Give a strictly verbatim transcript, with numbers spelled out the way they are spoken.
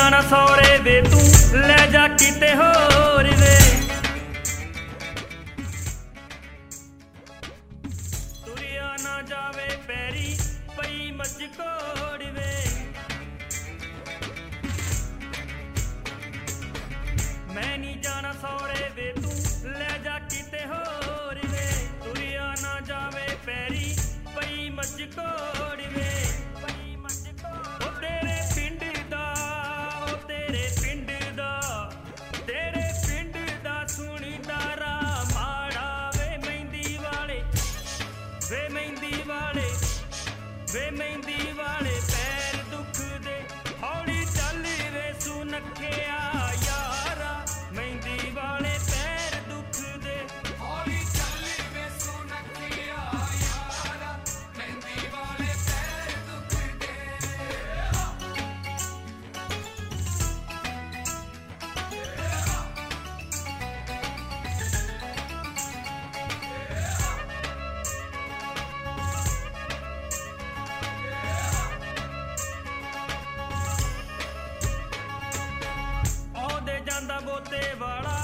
जाना सौरे वे तू ले जा किते होर वे तुरिया ना जावे पैरी पई मच कोड़ वे मैं नहीं जाना सौरे वे तू ले जा किते होर वे तुरिया ना जावे पैरी पई मच कोड़ वे पई मच कोड़ ओ तेरे पिंड दा ओ तेरे पिंड दा तेरे पिंड दा सुणदा रा माड़ा वे मेहंदी वाले वे मेहंदी वाले वे मेहंदी वाले पैर दुख दे हौली चल वे सुनखिया यारा मेहंदी वाले पैर दुख दे हौली चल वे सुनखिया यारा मेहंदी वाले पैर दुख दे औदे जांदा बोते वाला